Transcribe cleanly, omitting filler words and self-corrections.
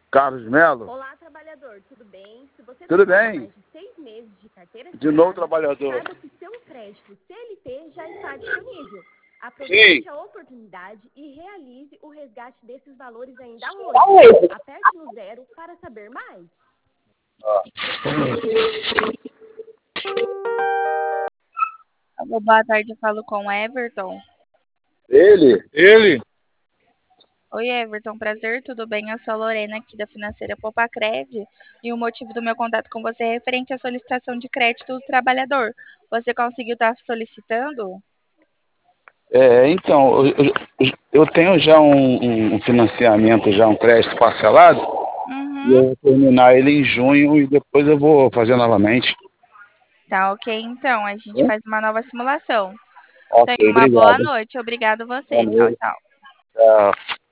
Carlos Melo. Olá, trabalhador, tudo bem? Se você Tudo trabalha bem? mais de 6 meses de carteira De novo, assinada, trabalhador. saiba que seu crédito CLT já está disponível. Sim. Aproveite a oportunidade e realize o resgate desses valores ainda hoje. Aperte no 0 para saber mais. Alô, boa tarde, eu falo com o Everton. Ele. Oi, Everton, prazer, tudo bem? Eu sou a Lorena aqui da Financeira Popacred e o motivo do meu contato com você é referente à solicitação de crédito do trabalhador. Você conseguiu estar solicitando? Então, eu tenho já um financiamento, já um crédito parcelado, e eu Uhum. vou terminar ele em junho e depois eu vou fazer novamente. Tá ok, então, a gente faz uma nova simulação. Ok, Tenha uma boa obrigado. noite, obrigado Boa você. Tchau, noite. tchau. Tchau.